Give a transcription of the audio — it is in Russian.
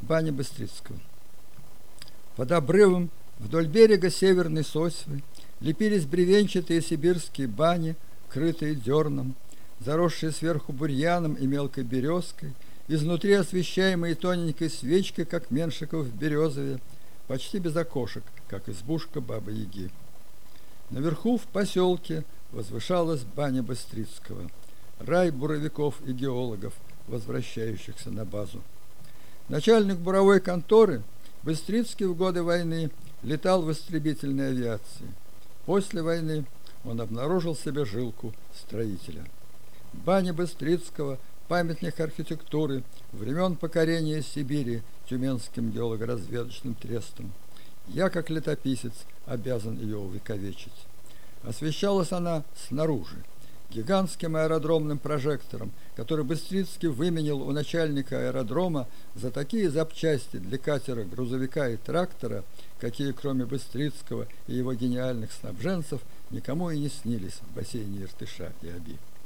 Баня Быстрицкого. Под обрывом вдоль берега Северной Сосьвы лепились бревенчатые сибирские бани, крытые дерном, заросшие сверху бурьяном и мелкой березкой, изнутри освещаемые тоненькой свечкой, как Меншиков в Березове, почти без окошек, как избушка Бабы-Яги. Наверху в поселке возвышалась баня Быстрицкого, рай буровиков и геологов, возвращающихся на базу. Начальник буровой конторы Быстрицкий в годы войны летал в истребительной авиации. После войны он обнаружил себе жилку строителя. Баня Быстрицкого – памятник архитектуры времен покорения Сибири Тюменским геолого-разведочным трестом. Я, как летописец, обязан ее увековечить. Освещалась она снаружи, гигантским аэродромным прожектором, который Быстрицкий выменил у начальника аэродрома за такие запчасти для катера, грузовика и трактора, какие, кроме Быстрицкого и его гениальных снабженцев, никому и не снились в бассейне Иртыша и Оби.